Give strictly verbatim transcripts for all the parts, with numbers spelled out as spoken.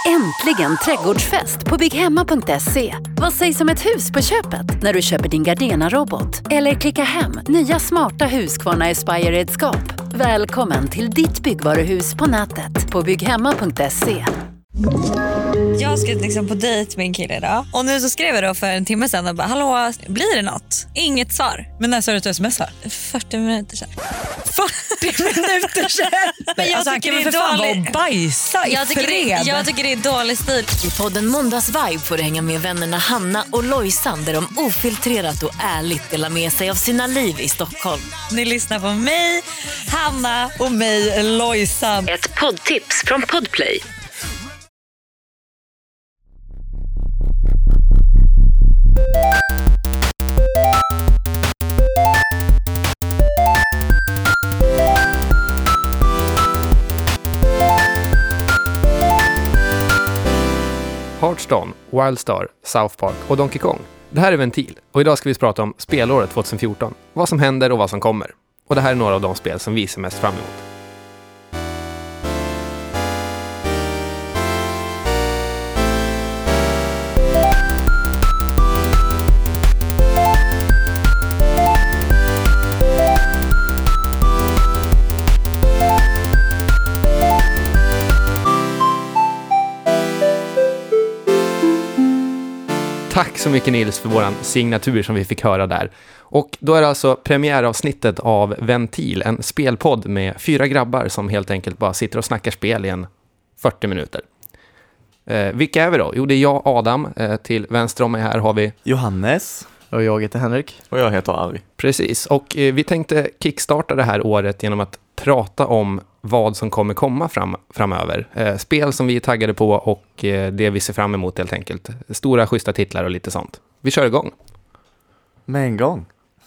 Äntligen trädgårdsfest på bygghemma punkt se. Vad sägs om ett hus på köpet när du köper din Gardena-robot? Eller klicka hem nya smarta Husqvarna Aspire-redskap. Välkommen till ditt byggvaruhus på nätet på bygghemma punkt se. Jag ska liksom på dejt med en kille idag. Och nu så skrev jag då för en timme sedan och bara, hallå, blir det något? Inget svar. Men när sa du att du smsar? fyrtio minuter sedan. fyrtio minuter sedan? Men jag alltså, tycker han det kan är för fan dålig... vara bajsa i jag tycker, det, jag tycker det är dålig stil. I podden Måndagsvibe får du hänga med vännerna Hanna och Lojsan där de ofiltrerat och ärligt delar med sig av sina liv i Stockholm. Ni lyssnar på mig, Hanna och mig, Lojsan. Ett poddtips från Podplay. Hearthstone, Wildstar, South Park och Donkey Kong. Det här är Ventil och idag ska vi prata om spelåret tjugohundrafjorton. Vad som händer och vad som kommer. Och det här är några av de spel som vi ser mest fram emot. Tack så mycket Nils för våran signatur som vi fick höra där. Och då är det alltså premiäravsnittet av Ventil, en spelpodd med fyra grabbar som helt enkelt bara sitter och snackar spel i en fyrtio minuter. Eh, vilka är vi då? Jo, det är jag, Adam. Eh, till vänster om mig här har vi Johannes. Och jag heter Henrik. Och jag heter Ari. Precis, och eh, vi tänkte kickstarta det här året genom att prata om vad som kommer komma fram, framöver. Eh, spel som vi är taggade på och eh, det vi ser fram emot helt enkelt. Stora, schyssta titlar och lite sånt. Vi kör igång. Med en gång.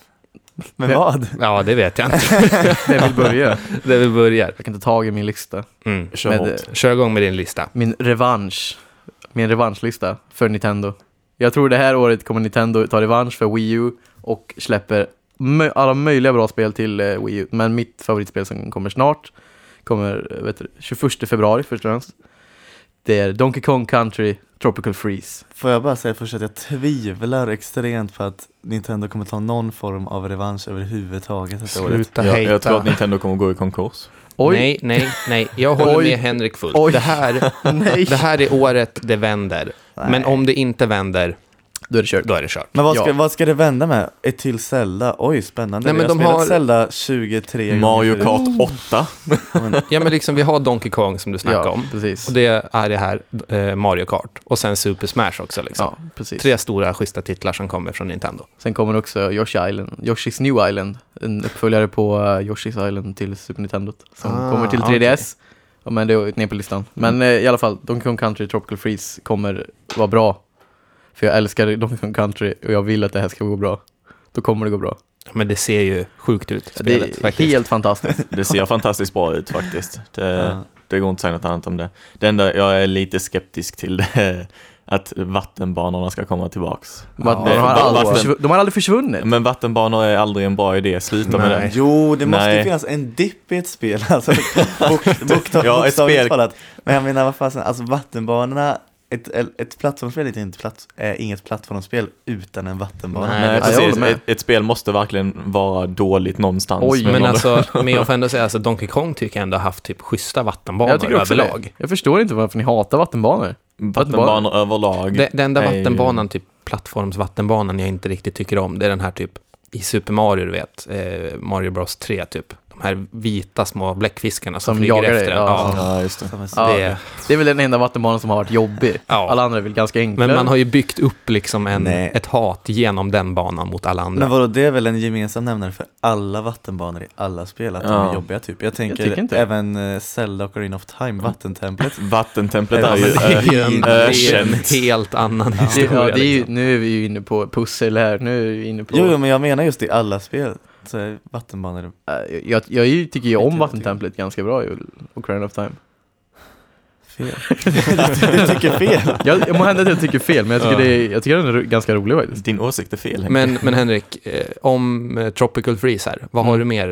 Men vad? Ja, det vet jag inte. Det vill börja. Det vill börja. Jag kan ta tag i min lista. Mm. Kör, med, kör igång med din lista. Min revansch. Min revanschlista för Nintendo. Jag tror det här året kommer Nintendo ta revansch för Wii U och släpper mö- alla möjliga bra spel till eh, Wii U. Men mitt favoritspel som kommer snart kommer vet du, tjugoförsta februari först och främst. Det är Donkey Kong Country Tropical Freeze. Får jag bara säga först att jag tvivlar extremt på att Nintendo kommer ta någon form av revansch överhuvudtaget detta året. Sluta jag, hejta. jag tror att Nintendo kommer gå i konkurs. Oj. Nej, nej, nej. Jag håller Oj. med Henrik fullt. Oj. Det här, Nej. det här är året det vänder. Nej. Men om det inte vänder, Då är det kört. då är det kört. Men vad ska, Ja. vad ska det vända med? Ett till Zelda? Oj, spännande. Nej, men jag de har spelat har- Zelda tjugotre gånger. Mario Kart åtta. Ja, men liksom vi har Donkey Kong som du snackar Ja, om. precis. Och det är det här eh, Mario Kart. Och sen Super Smash också liksom. Ja, precis. Tre stora schyssta titlar som kommer från Nintendo. Sen kommer också Yoshi Island, Yoshi's New Island, en uppföljare på uh, Yoshi's Island till Super Nintendo som Ah, kommer till tre D S. Ja, men det är ner på listan. Men eh, i alla fall, Donkey Kong Country Tropical Freeze kommer vara bra. För jag älskar Donkey Kong Country och jag vill att det här ska gå bra. Då kommer det gå bra. Men det ser ju sjukt ut, Det spelet, är faktiskt. helt fantastiskt. Det ser fantastiskt bra ut faktiskt. Det, Ja. det går inte att säga något annat om det. Det enda jag är lite skeptisk till det är att vattenbanorna ska komma tillbaks. Vatten, det- de, har vatten- aldrig, försv- de har aldrig försvunnit. Men vattenbanor är aldrig en bra idé. Sluta med Nej. det. Jo, det måste Nej. ju finnas en dipp i ett spel. Alltså, bok, bokstav, Ja, ett spel. talat. Men jag menar, vad fasen, alltså vattenbanorna, ett, ett plattformsspel är, inte platt, är inget plattformsspel utan en vattenbana. Nej, Men jag precis, håller med. ett, ett spel måste verkligen vara dåligt någonstans. Oj, Men Men om- alltså, men jag får ändå säga alltså, Donkey Kong tycker jag ändå har haft typ schyssta vattenbanor Jag tycker också överlag. det. Jag förstår inte varför ni hatar vattenbanor. vattenbanor överlag. Det, den enda är ju- vattenbanan, typ plattformsvattenbanan jag inte riktigt tycker om, det är den här typ i Super Mario, du vet, eh, Mario Bros tre typ. De här vita små bläckfiskarna som, Som flyger jagar dig, efter en. ja. Ja, just det. Som en- Ja, Det- det är väl den enda vattenbanan som har varit jobbig. Ja. Alla andra är väl ganska enkla. Men man har ju byggt upp liksom en, Nej. ett hat genom den banan mot alla andra. Men vadå, det är väl en gemensam nämnare för alla vattenbanor i alla spel, att de Ja. är jobbiga typ. Jag tänker tycker inte. även uh, Zelda och Ocarina of Time, vattentemplet. Vattentemplet Ja, är ju men det är ju en, äh, det är ju en ökänt. helt annan det, historia. ja, det är ju, liksom. nu är vi ju inne på pussel här. Nu är vi inne på... Jo, jo, men jag menar just i alla spel så är vattenbanor. Äh, jag, jag, jag tycker ju om Vet vattentemplet ganska bra i Ocarina of Time. Fel. Du tycker fel. Jag, jag må hända att jag tycker fel, men jag tycker, det är, jag tycker den är ganska rolig faktiskt. Din åsikt är fel, Henke. Men, men Henrik, eh, om eh, Tropical Freeze här, vad har Mm. du mer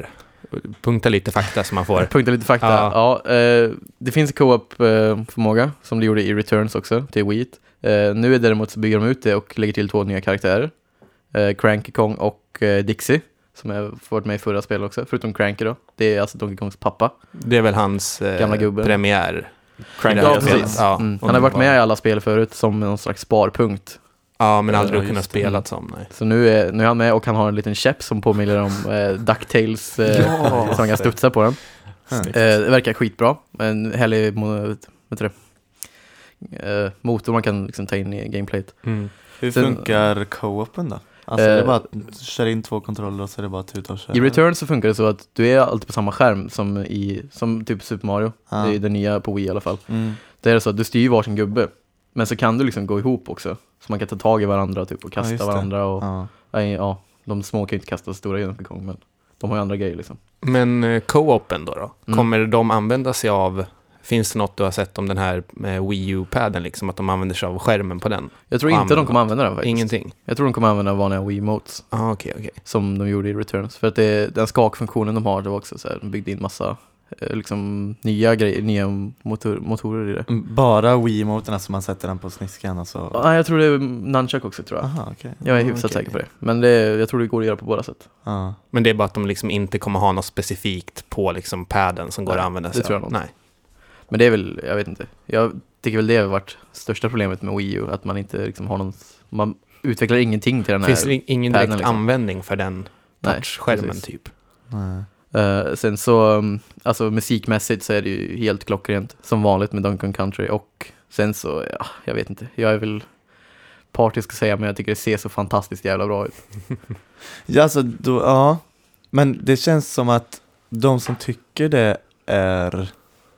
punkta lite fakta som man får. Punkta lite fakta. Ja. Ja, eh, det finns co-op-förmåga som de gjorde i Returns också till Wii. Eh, nu är däremot så bygger de ut det och lägger till två nya karaktärer. Eh, Cranky Kong och eh, Dixie, som har varit med i förra spelet också, förutom Cranky då. Det är alltså Donkey Kongs pappa. Det är väl hans eh, Gamla gubben. premiär. Cranky, Ja, ja, precis. Ja, Mm. och Han har varit var- med i alla spel förut som någon slags sparpunkt. Ja, men aldrig Ja, kunnat just det. spela som, nej. Så nu är, nu är han med och han har en liten käpp som påminner om eh, DuckTales eh, Ja. som han kan studsa på den. Snyggt. Eh, det verkar skitbra. En härlig mo- vet du det? Eh, motor man kan liksom ta in i gameplayet. Mm. Hur Sen- funkar co-open då? Alltså Eh, det är bara att köra in två kontroller och så är det bara att tuta och köra. I Return så funkar det så att du är alltid på samma skärm som i som typ Super Mario. Ja. Det är det nya på Wii i alla fall. Mm. Det är så att du styr varsin gubbe. Men så kan du liksom gå ihop också. Så man kan ta tag i varandra typ, och Ja, kasta just det. varandra. Och, Ja. nej, ja, de små kan ju inte kasta stora i Donkey Kong, men de har ju andra grejer liksom. Men eh, co-open då, då? Mm. Kommer de använda sig av... Finns det något du har sett om den här med Wii U-padden, liksom, att de använder sig av skärmen på den? Jag tror Och inte de använda- kommer använda den faktiskt. Ingenting? Jag tror de kommer använda vanliga Wiimotes Ah, okej, okej. som de gjorde i Returns. För att det, den skakfunktionen de har, det var också så här, de byggde in massa eh, liksom nya grejer, nya motor, motorer i det. Bara Wii-motorna som man sätter den på sniskan alltså. Ja, jag tror det är Nunchuck också tror jag. Aha, okej. Jag är hyfsat Okej. säker på det. Men det, jag tror det går att göra på båda sätt. Ja. Men det är bara att de liksom inte kommer ha något specifikt på liksom padden som går Nej, att använda det sig tror av. jag nog. Nej. Men det är väl, jag vet inte. Jag tycker väl det har varit största problemet med Wii U. Att man inte liksom har någon, man utvecklar ingenting till den här. Finns det ingen padden, direkt liksom. användning för den Nej, touchskärmen precis. typ? Nej. Uh, sen så, um, alltså musikmässigt så är det ju helt klockrent. Som vanligt med Donkey Kong Country. Och sen så, ja, jag vet inte. Jag är väl partisk att säga, men jag tycker det ser så fantastiskt jävla bra ut. Ja, alltså, då, ja. Men det känns som att de som tycker det är,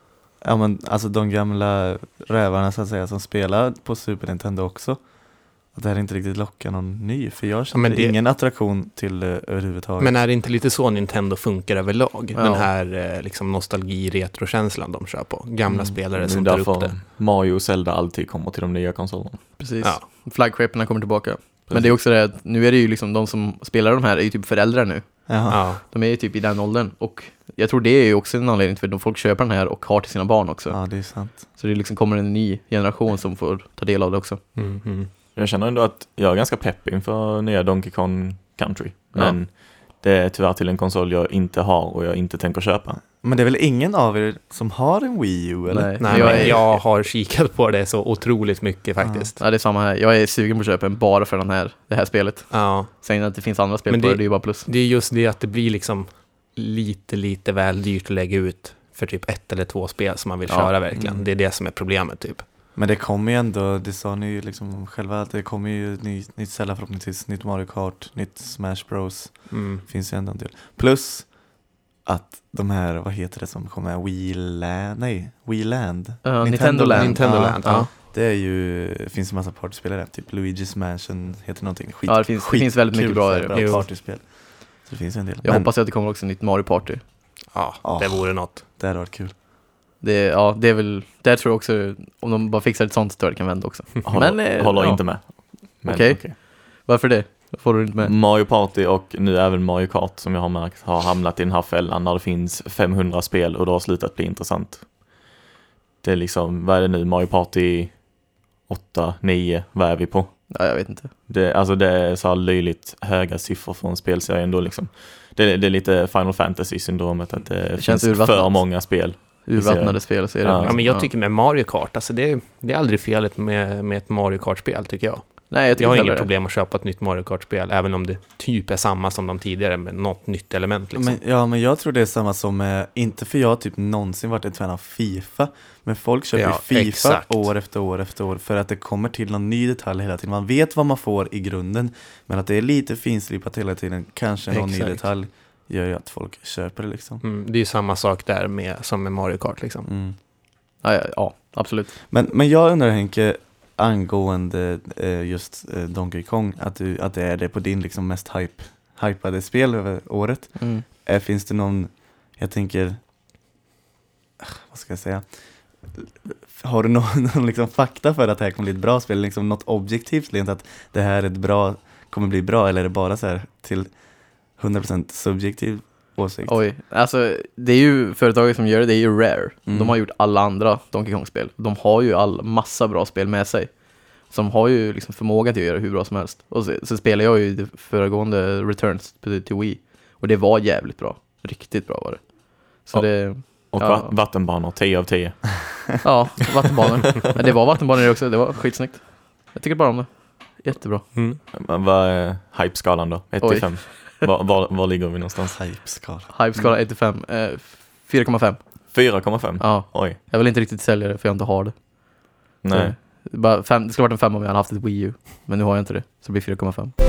ja men alltså de gamla rävarna så att säga som spelar på Super Nintendo också, att det här inte riktigt lockar någon ny, för jag känner men det- ingen attraktion till det överhuvudtaget. Men är det inte lite så Nintendo funkar överlag? Ja. Den här eh, liksom nostalgi-retrokänslan de kör på. Gamla Mm. spelare Det är som tar upp därför det. Mario och Zelda alltid kommer till de nya konsolerna. Precis. Ja. Flaggskeppen kommer tillbaka. Men det är också det att nu är det ju liksom de som spelar de här är ju typ föräldrar nu. Jaha. Ja. De är ju typ i den åldern. Och jag tror det är ju också en anledning till att folk köper den här och har till sina barn också. Ja, det är sant. Så det liksom kommer en ny generation som får ta del av det också. Mm, mm. Jag känner ändå att jag är ganska pepp inför nya Donkey Kong Country. Men det är tyvärr till en konsol jag inte har och jag inte tänker köpa. Men det är väl ingen av er som har en Wii U, eller? Nej, Nej, men jag, men är, jag har kikat på det så otroligt mycket faktiskt. ja, det är samma här. Jag är sugen på att köpa en bara för den här, det här spelet. Ja. Sen att det finns andra spel Men på det- det, det är ju bara plus. Det är just det att det blir liksom lite, lite väl dyrt att lägga ut för typ ett eller två spel som man vill Ja. köra verkligen. Mm. Det är det som är problemet typ. Men det kommer ju ändå, det sa ni ju liksom själva, att det kommer ju ny, nytt Zelda förhoppningsvis, nytt Mario Kart, nytt Smash Bros. Mm. Finns ju ändå en del. Plus att de här, vad heter det som kommer, Wii Land, nej, Wii Land. Ja, Nintendo Land. Nintendo Ja, Land, ja. Det är ju, det finns en massa partyspelare, typ Luigi's Mansion heter någonting. Skit, Ja, det finns- det finns väldigt mycket skitkul bra så i här det. bra Jo. partyspel. Så det finns en del. Jag Men hoppas att det kommer också ett nytt Mario Party. Ja, Ja. det vore något. det hade varit kul. Det, ja, det är väl, där tror jag också, om de bara fixar ett sånt så tror jag det kan vända också. Håller, Men, eh, håller ja. inte med. Men, Okej. okej. Varför det? Får du inte med? Mario Party och nu även Mario Kart som jag har märkt har hamnat i den här fällan när det finns femhundra spel och det har slutat bli intressant. Det är liksom, vad är det nu? Mario Party åtta, nio, vad är vi på? Ja, jag vet inte. Det, alltså det är så här löjligt höga siffror från spelserien då liksom. Det, det är lite Final Fantasy-syndromet att det, Det känns finns urvattnat. för många spel. Urvattnade spel så är det. Ja. Ja, men jag tycker med Mario Kart, alltså det, det är aldrig felet med, med ett Mario Kart-spel tycker jag. Nej, jag Jag tycker har inte inga heller det. problem att köpa ett nytt Mario Kart-spel, även om det typ är samma som de tidigare, med något nytt element liksom. Men, ja, men jag tror det är samma som, eh, inte för jag har typ någonsin varit ett fan av FIFA, men folk köper Ja, ju FIFA exakt. år efter år efter år för att det kommer till någon ny detalj hela tiden. Man vet vad man får i grunden, men att det är lite finslipat hela tiden, kanske någon Exakt. ny detalj, gör ju att folk köper det liksom. Mm, det är ju samma sak där med, som med Mario Kart liksom. Mm. Ja, ja, ja, absolut. Men, men jag undrar Henke, angående eh, just eh, Donkey Kong, att, du, att det är det på din liksom mest hype, hypade spel över året. Mm. Eh, finns det någon, jag tänker, ah, vad ska jag säga, har du någon, någon liksom fakta för att det här kommer bli ett bra spel, liksom något objektivt lent att det här är ett bra, kommer bli bra, eller är det bara så här till hundra procent subjektiv åsikt. Oj, alltså det är ju företaget som gör det, det är ju Rare. Mm. De har gjort alla andra Donkey Kong-spel. De har ju all massa bra spel med sig. Som har ju liksom förmåga till att göra hur bra som helst. Och så, så spelar jag ju det föregående Returns till Wii. Och det var jävligt bra. Riktigt bra var det. Så och, det... Och ja. va- vattenbanor, tio av tio. Ja, vattenbanor. Men det var vattenbanor också, det var skitsnyggt. Jag tycker bara om det. Jättebra. Mm. Men vad är hype-skalan då? ett till fem. Var, var, var ligger vi någonstans? Hype-skala. Hype-skala ett till fem. Eh, fyra komma fem. fyra komma fem? Ja. Oj. Jag vill inte riktigt sälja det för jag inte har det. Nej. Så, bara fem, det skulle varit en fem om jag hade haft ett Wii U. Men nu har jag inte det. Så det blir fyra komma fem.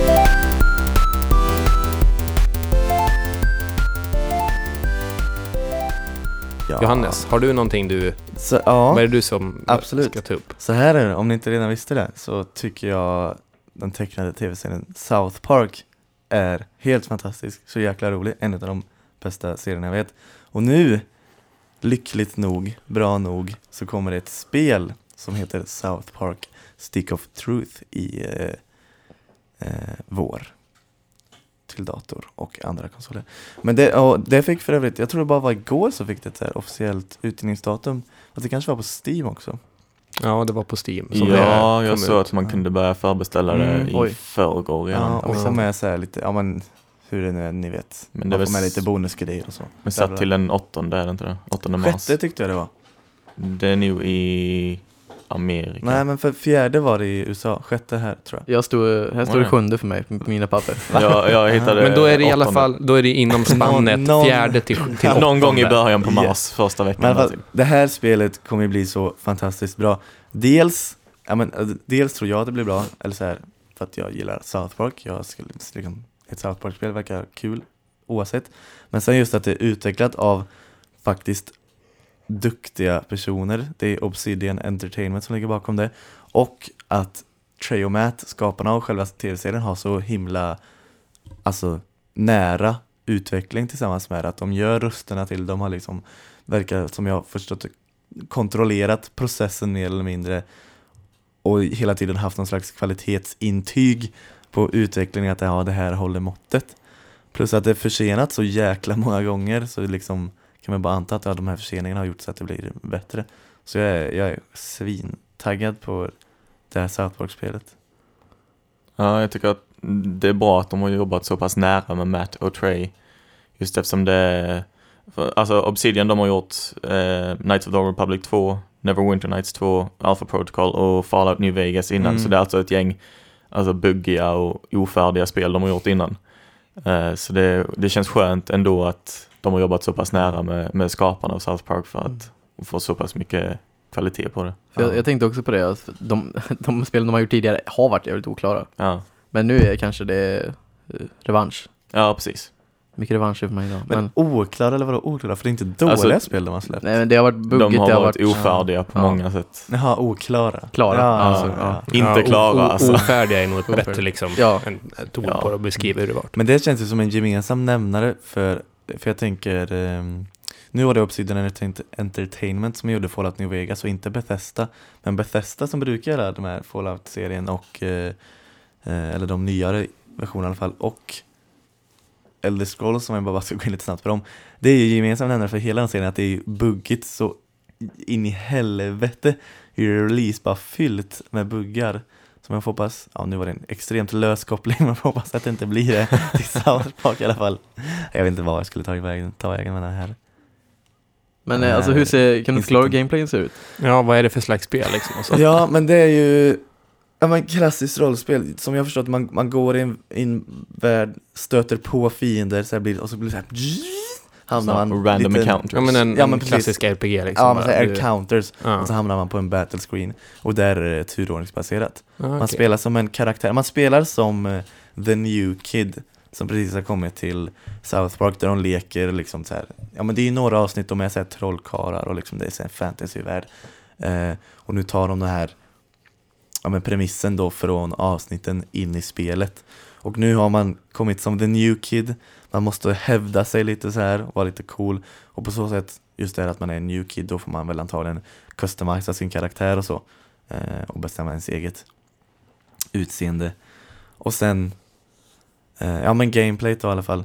Ja. Johannes, har du någonting du... Så, ja. Vad är det du som Absolut. ska ta upp? Så här är det, om ni inte redan visste det, så tycker jag den tecknade tv-serien South Park är helt fantastisk, så jäkla rolig, en av de bästa serierna jag vet. Och nu, lyckligt nog, bra nog, så kommer det ett spel som heter South Park Stick of Truth i eh, eh, vår till dator och andra konsoler. Men det, och det fick för övrigt, jag tror det bara var igår så fick det ett här officiellt utgivningsdatum. Att det kanske var på Steam också. Ja, det var på Steam. Som Ja, det jag kom såg ut. att man kunde börja förbeställa det Mm, i oj. förrgår redan. Ja, och så med så här lite, ja men hur det nu är, ni vet. Men det Man får är med väl lite bonusgrejer och så. Men satt till den åttonde, är det inte det? åttonde mars. Sjätte tyckte jag det var. Det är nu i Amerika. Nej, men för fjärde var det i U S A. Sjätte här, tror jag. Jag stod, här står det Oj. sjunde för mig på mina papper. jag, jag hittade Men då är det i alla åttonde. fall, då är det inom spannet Någon- fjärde till, till åttonde. Någon gång i början på mars, Yes. första veckan. Men i alla där fall, det här spelet kommer ju bli så fantastiskt bra. Dels, ja, men, eh, dels tror jag att det blir bra, eller så här, för att jag gillar South Park. Jag skulle, liksom, ett South Park-spel verkar kul, oavsett. Men sen just att det är utvecklat av faktiskt duktiga personer. Det är Obsidian Entertainment som ligger bakom det. Och att Trey och Matt, skaparna av själva tv-serien, har så himla alltså, nära utveckling tillsammans med att de gör rösterna till. De har liksom, verkar som jag har förstått, kontrollerat processen mer eller mindre och hela tiden haft någon slags kvalitetsintyg på utvecklingen, att ja, det här håller måttet. Plus att det är försenat så jäkla många gånger, så det liksom kan man bara anta att ja, de här förseningarna har gjort så att det blir bättre. Så jag är, jag är svintaggad på det här South Park-spelet. Ja, jag tycker att det är bra att de har jobbat så pass nära med Matt och Trey. Just eftersom det... För, alltså Obsidian, de har gjort eh, Knights of the Old Republic två, Neverwinter Nights två, Alpha Protocol och Fallout New Vegas innan. Mm. Så det är alltså ett gäng alltså buggiga och ofärdiga spel de har gjort innan. Eh, så det, det känns skönt ändå att de har jobbat så pass nära med, med skaparna av South Park för att få så pass mycket kvalitet på det. För jag, jag tänkte också på det, att de, de spelen de har gjort tidigare har varit jävligt oklara. Ja, Men nu är kanske det eh, revansch. ja precis. Mycket revansch för mig idag. Men, Men, oklara eller vadå oklara? För det är inte dåliga Alltså, spel de har släppt. nej, men det har varit buggigt, De har det har varit varit ofärdiga på Ja. många sätt. Jaha, oklara. Klara. Ja, Ja, alltså, ja. ja. Inte klara, o- o- alltså. Ofärdiga är nog ett Ofärdiga. bättre liksom, Ja. en, ett ord Ja. på att beskriva hur det var. Men det känns ju som en gemensam nämnare för, för jag tänker, um, nu var det Obsidian Entertainment som gjorde Fallout New Vegas och inte Bethesda. Men Bethesda som brukar göra de här Fallout-serien och, uh, uh, eller de nyare versionerna i alla fall, och Elder Scrolls, som jag bara ska gå in lite snabbt på dem. Det är ju gemensamt nämnare för hela den serien att det är buggigt så in i helvete. Hur är release bara fyllt med buggar. Som jag hoppas, ja nu var det en extremt lös koppling, men jag hoppas att det inte blir det till South Park i alla fall. Jag vet inte vad jag skulle ta vägen, ta vägen med den här. Men eh, alltså hur ser, kan du förklara hur gameplayen ser ut? Ja, vad är det för slags spel liksom? Och så. Ja, men det är ju ja, men klassiskt rollspel. Som jag förstått, man, man går i en, i en värld, stöter på fiender så här blir, och så blir det så här hamnar man Random lite- encounters. Ja, men en, Ja, men en precis. klassisk R P G liksom. Ja, men så bara. här Du- encounters. Ja. Och så hamnar man på en battle screen. Och där är det turordningsbaserat. Ah, Man okej. spelar som en karaktär. Man spelar som uh, The New Kid som precis har kommit till South Park, där de leker liksom så här. Ja, men det är ju några avsnitt de är så här trollkarlar och liksom det är så en fantasyvärld. Uh, och nu tar de det här ja, men premissen då från avsnitten in i spelet. Och nu har man kommit som The New Kid. Man måste hävda sig lite så här, vara lite cool. Och på så sätt, just det här att man är en New Kid, då får man väl antagligen customisa sin karaktär och så. Eh, och bestämma ens eget utseende. Och sen, eh, ja men gameplay då i alla fall.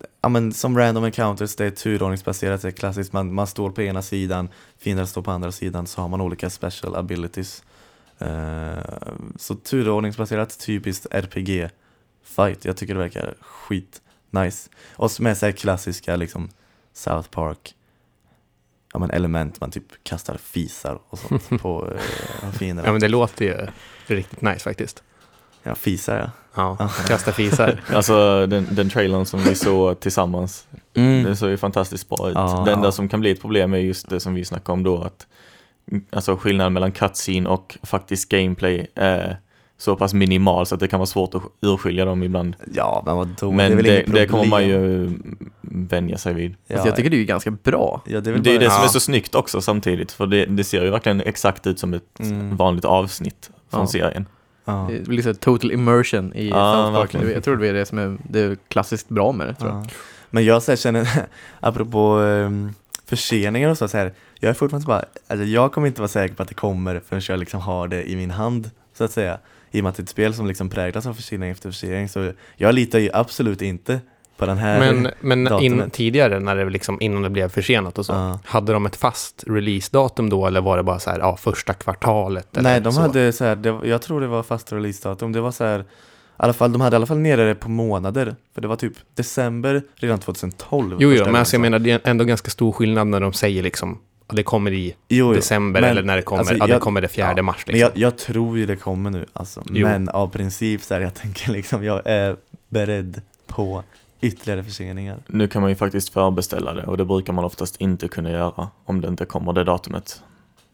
ja, men som random encounters, det är turordningsbaserat, det är klassiskt, man, man står på ena sidan, fiender står på andra sidan, så har man olika special abilities. Uh, så turordningsbaserat, typiskt R P G-fight, jag tycker det verkar skit nice. Och med så här klassiska liksom South Park, ja, men element, man typ kastar fisar och sånt på uh, fienderna. Ja, men det låter ju riktigt nice faktiskt. Ja, fisar, ja. Ja, kasta fisar. Alltså den, den trailern som vi såg tillsammans, Mm. det såg ju fantastiskt bra ut. Ja. Det enda som kan bli ett problem är just det som vi snackade om då, att alltså skillnaden mellan cutscene och faktisk gameplay är så pass minimal så att det kan vara svårt att urskilja dem ibland. Ja, men vadå? Men det, är väl det, inget det problem. kommer man ju vänja sig vid. Ja, Alltså jag tycker det är ju ganska bra. ja, det är väl Det är ju bara- det som Ja. är så snyggt också samtidigt, för det, det ser ju verkligen exakt ut som ett Mm. vanligt avsnitt från Ja. serien. Ja. Det blir så total immersion i Ja, South Park. verkligen. Jag tror det är det som är det är klassiskt bra med det, tror jag. Ja. Men jag så här, känner, apropå um, förseningar och så, så här, jag är fortfarande bara, alltså jag kommer inte vara säker på att det kommer förrän jag liksom har det i min hand, så att säga. I och med att det är ett spel som liksom präglas av försening efter försening, så jag litar ju absolut inte på den här. Men, men in, datumet. tidigare, när det liksom, innan det blev försenat och så, Ja. hade de ett fast releasedatum då, eller var det bara så här, ja, första kvartalet? Eller Nej, de så? hade så här, det, var- jag tror det var fast releasedatum. Det var så här, i alla fall, de hade i alla fall nere det på månader. För det var typ december redan tjugotolv. Jo, jo, första men alltså, jag gången. menar, det är ändå ganska stor skillnad när de säger liksom, att det kommer i Jo, jo. december, Men, eller när det kommer, alltså, ja, det jag- kommer det fjärde ja, mars liksom. Men jag, jag tror ju det kommer nu, alltså. Jo. Men av princip så här, jag tänker liksom, jag är beredd på ytterligare förseningar. Nu kan man ju faktiskt förbeställa det, och det brukar man oftast inte kunna göra om det inte kommer det datumet.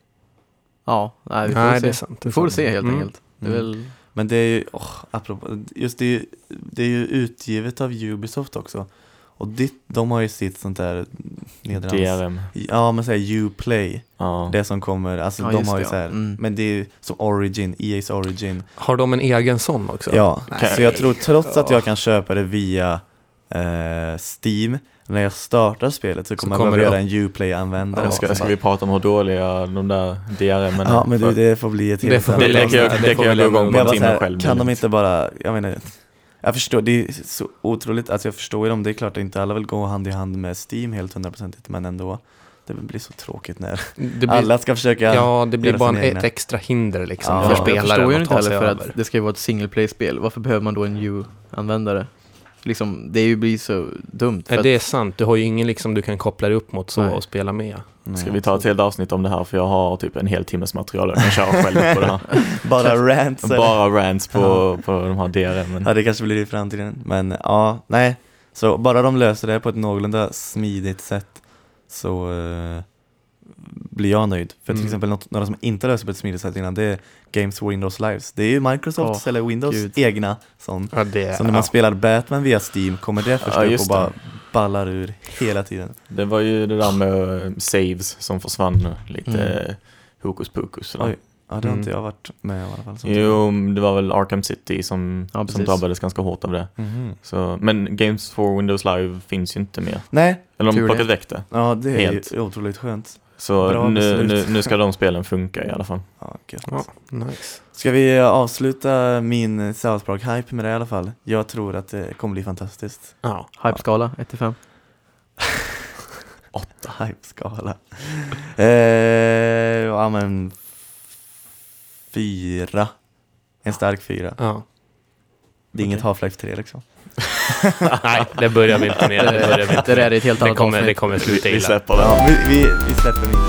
Ja, nej, vi får Nej, väl det är se. sant. Vi får väl se helt Mm. enkelt. Det är Mm. väl... Men det är ju, åh, apropå, just det är ju, det är ju utgivet av Ubisoft också. Och det, de har ju sitt sånt där nedrans. D R M. Ja, men säger Uplay. Ja. Det som kommer, alltså Ja, de just har ju det, så ja. här, Mm. men det är ju som Origin, E A's Origin. Har de en egen sån också? Ja, Nej. så jag tror trots att jag kan köpa det via eh, Steam, när jag startar spelet så kommer jag kommer behöva det göra en Uplay-användare. Ja, ska, ska vi prata om hur dåliga de där D R M-en är? Ja, men För- du, det får bli ett Det helt får annat vi det, det, lämna. kan jag- det det får kan vi jag gå lämna. igång Men på jag en bara så timme här, själv. kan de men- inte bara, jag menar, jag förstår, det är så otroligt, alltså jag förstår ju dem, det är klart att inte alla vill gå hand i hand med Steam helt hundraprocentigt, men ändå, det blir så tråkigt när Det blir, alla ska försöka. ja, det blir göra bara en, sina egna. ett extra hinder liksom Ja. för Jag Jag spelaren förstår ju att inte ta heller sig för över. att det ska ju vara ett single play-spel. Varför behöver man då en U-användare? Liksom, det är ju blir så dumt. För Nej, att- det är sant. Du har ju ingen liksom du kan koppla dig upp mot så Nej. och spela med. Nej, Ska vi ta ett helt avsnitt om det här, för jag har typ en hel timmes material jag kan köra själv på det här. bara rants. eller? Bara rants på, Ja. på de här D R M-en. Ja, det kanske blir i framtiden. Men ja, nej. Så bara de löser det på ett någorlunda smidigt sätt så eh, blir jag nöjd. För till Mm. exempel något, några som inte löser på ett smidigt sätt innan, det är Games for Windows Lives. Det är ju Microsofts Åh, eller Windows Gud. egna sån. Ja, det, Så när man ja. spelar Batman via Steam kommer det först Ja, upp just och bara det. ballar ur hela tiden. Det var ju det där med eh, saves som försvann lite Mm. eh, hokus pokus. sådär. Oj. Ja, det har Mm. inte jag varit med i alla fall. som Jo, det var väl Arkham City som, Ja, som precis. drabbades ganska hårt av det. tur. Mhm. Så, men Games for Windows Live finns ju inte mer. Nej, Eller de Tur har det. plockat väck det. ja det är Helt. ju otroligt skönt. Så Bra nu, beslut. nu, nu ska de spelen funka i alla fall. Ja, gött. Ja, nice. Ska vi avsluta min South Park-hype med det i alla fall? Jag tror att det kommer bli fantastiskt. Ja. Hype-skala, ett till fem. Åtta hype-skala. eh, ja men fyra. En stark fyra. Ja. Det är inget Half-Life tre liksom. Nej, det börjar vi inte med. Det, börjar vi inte Det där är med. ett helt det, annat kommer, det avsnitt. kommer sluta Vi illa. släpper det. Ja, vi, vi, vi släpper min.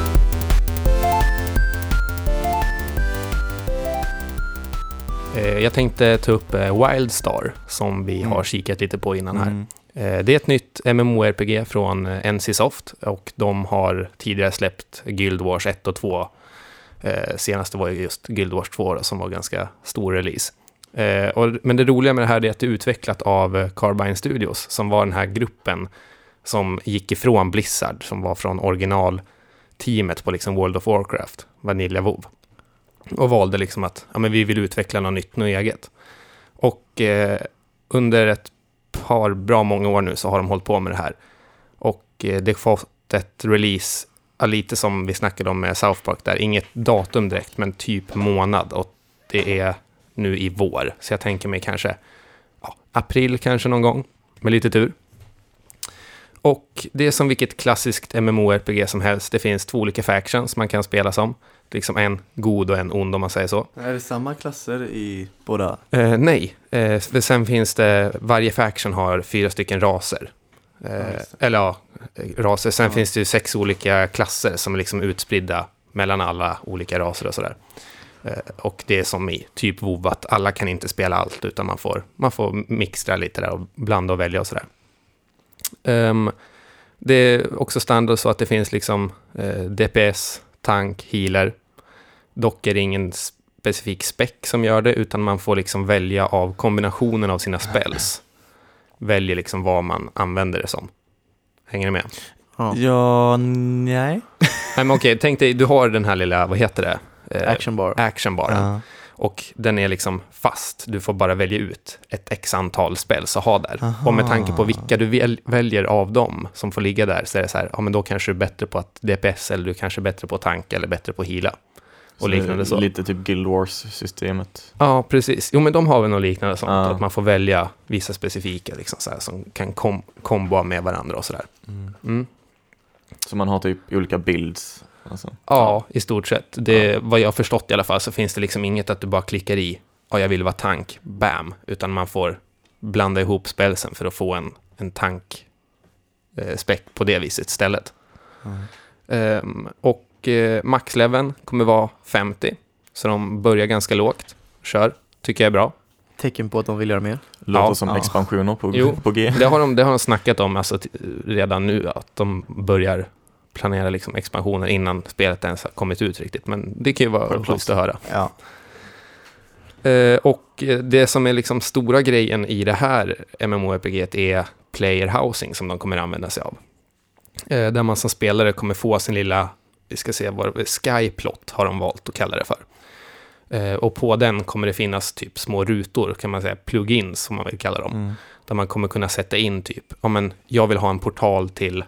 Eh, Jag tänkte ta upp eh, Wildstar som vi Mm. har kikat lite på innan här. Mm. Eh, Det är ett nytt MMORPG från eh, N C Soft och de har tidigare släppt Guild Wars ett och två. Eh, Senaste var ju just Guild Wars två då, som var ganska stor release. Eh, och, men det roliga med det här är att det är utvecklat av eh, Carbine Studios som var den här gruppen som gick ifrån Blizzard som var från originalteamet på liksom World of Warcraft, Vanilla WoW. Och valde liksom att ja, men vi vill utveckla något nytt, något eget. Och eh, under ett par bra många år nu så har de hållit på med det här. Och eh, det har fått ett release, ja, lite som vi snackade om med South Park där. Inget datum direkt, men typ månad. Och det är nu i vår. Så jag tänker mig kanske ja, april kanske någon gång, med lite tur. Och det är som vilket klassiskt MMORPG som helst. Det finns två olika factions man kan spela som. Liksom en god och en ond om man säger så. Är det samma klasser i båda? Eh, nej, eh, sen finns det, varje faction har fyra stycken raser. Eh, Ja, eller ja, raser. Sen Ja. finns det ju sex olika klasser som är liksom utspridda mellan alla olika raser och sådär. Eh, och det är som i typ WoW att alla kan inte spela allt utan man får, man får mixtra lite där och blanda och välja och sådär. Um, det är också standard så att det finns liksom eh, D P S, tank, healer. Dock är det ingen specifik spec som gör det utan man får liksom välja av kombinationen av sina spells. Väljer liksom vad man använder det som. Hänger ni med? Ja. Ja, nej. Nej men okej, tänk dig, du har den här lilla, vad heter det? Eh, Action bar. action baren. Ja. Och den är liksom fast. Du får bara välja ut ett x antal spells att ha där. Aha. Och med tanke på vilka du väl, väljer av dem som får ligga där så är det så här, ja men då kanske du är bättre på att D P S eller du kanske är bättre på tank eller bättre på heala. Och liknande så. Lite typ Guild Wars-systemet. Ja, precis. Jo men de har väl något liknande sånt. Ja. Att man får välja vissa specifika liksom, så här, som kan kom- komboa med varandra och sådär. Mm. Mm. Så man har typ olika builds. Alltså. Ja, i stort sett. Det, vad jag har förstått i alla fall så finns det liksom inget att du bara klickar i ja, jag vill vara tank, bam. Utan man får blanda ihop spelsen för att få en, en tank eh, spec på det viset istället. Mm. Ehm, och eh, maxleveln kommer vara femtio. Så de börjar ganska lågt. Kör, tycker jag är bra. Tecken på att de vill göra mer. Låter Ja. som Ja. expansioner på, Jo. på G. Det har de, det har de snackat om alltså, t- redan nu. Att de börjar planera liksom, expansioner innan spelet ens har kommit ut riktigt. Men det kan ju vara Självklart. schysst att höra. Ja. Eh, och det som är liksom stora grejen i det här MMORPG är player housing som de kommer använda sig av. Eh, där man som spelare kommer få sin lilla, vi ska se vad det är, skyplot har de valt att kalla det för. Eh, och på den kommer det finnas typ små rutor, kan man säga, plugins som man vill kalla dem. Mm. Där man kommer kunna sätta in typ, ja men jag vill ha en portal till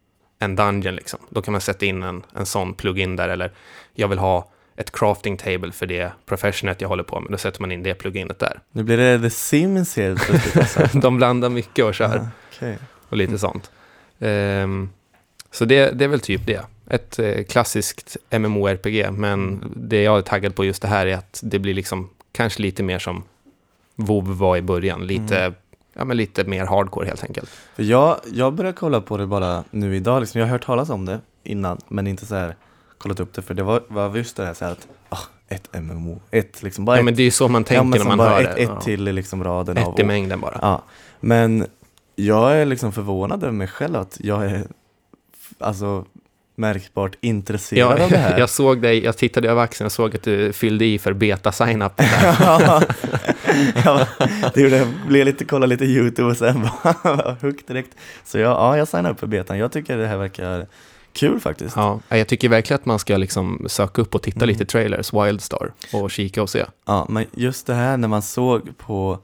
en dungeon liksom. Då kan man sätta in en, en sån plugin där, eller jag vill ha ett crafting table för det professionet jag håller på med. Då sätter man in det pluginet där. Nu blir det The Sims helt plötsligt. Alltså. De blandar mycket och kör Ja, okej. och lite sånt. Ehm, så det, det är väl typ det. Ett eh, klassiskt MMORPG, men det jag är taggad på just det här är att det blir liksom kanske lite mer som WoW var i början. Lite, Mm. ja, men lite mer hardcore helt enkelt. För jag, jag började kolla på det bara nu idag. Liksom. Jag har hört talas om det innan, men inte så här kollat upp det. För det var, var just det här, så här att ah, ett M M O, ett liksom bara Ja, ett, men det är ju så man ja, tänker men när som man bara hör ett, det. ett Ja. till i liksom raden av Ett i ord. mängden bara. Ja, men jag är liksom förvånad över mig själv att jag är f- alltså märkbart intresserad Ja, av det här. jag såg dig, jag tittade över axeln och såg att du fyllde i för beta-sign-up. Ja, ja, det gjorde jag. Blev lite, kolla lite YouTube och sen bara hook direkt. Så jag, ja, jag signade upp för betan. Jag tycker det här verkar kul faktiskt. Ja, jag tycker verkligen att man ska liksom söka upp och titta Mm. lite trailers, Wildstar, och kika och se. Ja, men just det här när man såg på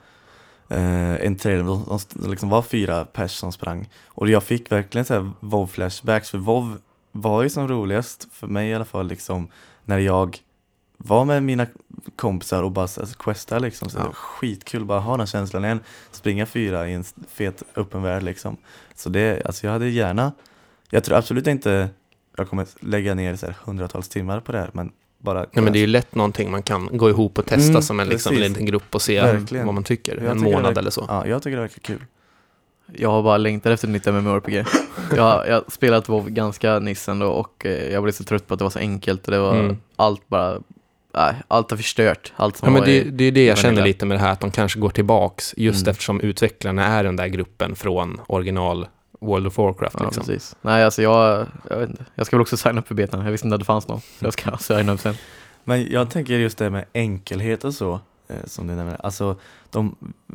eh, en trailer, de, de liksom var fyra pers som sprang. Och jag fick verkligen så här WoW-flashbacks, för WoW var ju som roligast för mig i alla fall liksom när jag var med mina kompisar och bara alltså, questa liksom. Så Ja. det var skitkul bara ha den känslan igen, springa fyra i en fet öppen värld liksom. Så det, alltså jag hade gärna, jag tror absolut inte jag kommer lägga ner så här hundratals timmar på det här, men bara Ja, men det är ju lätt någonting man kan gå ihop och testa Mm, som en liksom, precis. liten grupp och se Verkligen. vad man tycker. Jag En tycker det månad verkar- eller så. Ja, jag tycker det verkar kul. Jag har bara längtat efter ett nytt MMORPG. Jag jag har spelat WoW ganska nyss ändå och eh, jag blev så trött på att det var så enkelt och det var Mm. allt bara, nej, allt har förstört. Allt som Ja, men var det, i- det är det jag Vanilla. känner lite med det här, att de kanske går tillbaks just Mm. eftersom utvecklarna är den där gruppen från original World of Warcraft. Ja, Liksom. precis. Nej, alltså jag, jag vet inte. Jag ska väl också signa upp för betan. Jag visste inte att det fanns någon. Jag ska signa upp sen. Men jag tänker just det med enkelhet och så, eh, som du nämner. Alltså, de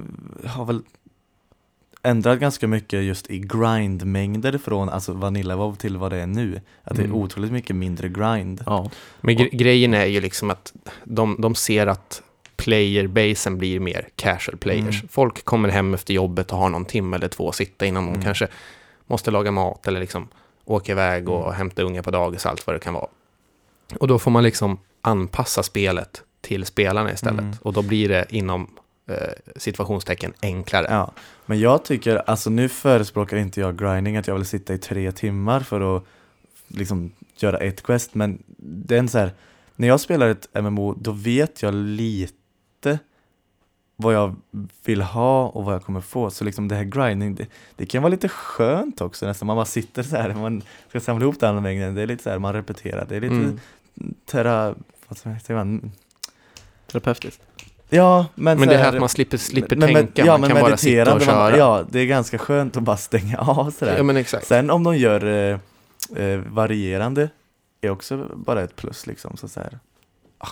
har väl ändrat ganska mycket just i grindmängder från alltså Vanilla WoW till vad det är nu. Att det är Mm. otroligt mycket mindre grind. Ja. Men gre- grejen är ju liksom att de, de ser att playerbasen blir mer casual players. Mm. Folk kommer hem efter jobbet och har någon timme eller två att sitta innan de Mm. kanske måste laga mat eller liksom åka iväg och Mm. hämta unga på dagis, allt vad det kan vara. Och då får man liksom anpassa spelet till spelarna istället. Mm. Och då blir det inom eh, situationstecken enklare. Ja, men jag tycker, alltså nu förespråkar inte jag grinding, att jag vill sitta i tre timmar för att liksom göra ett quest, men det är en så här, när jag spelar ett M M O, då vet jag lite vad jag vill ha och vad jag kommer få. Så liksom det här grinding, det, det kan vara lite skönt också nästan. Man bara sitter så här, man ska samla ihop den mängden. Det är lite så här, man repeterar. Det är lite Mm. tera, vad säger man? Terapeutiskt. Ja, men, Men så det här att man slipper, slipper men, tänka, ja, man men kan bara sitta och mediterande, man- köra. Ja, det är ganska skönt att bara stänga av sådär. Ja, men exakt. Sen om de gör eh, eh, varierande är också bara ett plus liksom. Så, så här. Ah.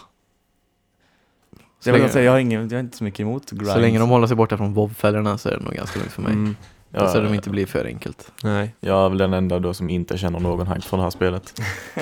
Så Jag, vill länge- säga, jag, har ingen, jag har inte så mycket emot grind. Så länge de håller sig borta från WoW-fällorna så är det nog ganska lugnt för mig. Mm. Ja, Så det inte blir för enkelt. Nej. jag är väl den enda då som inte känner någon hype för det här spelet.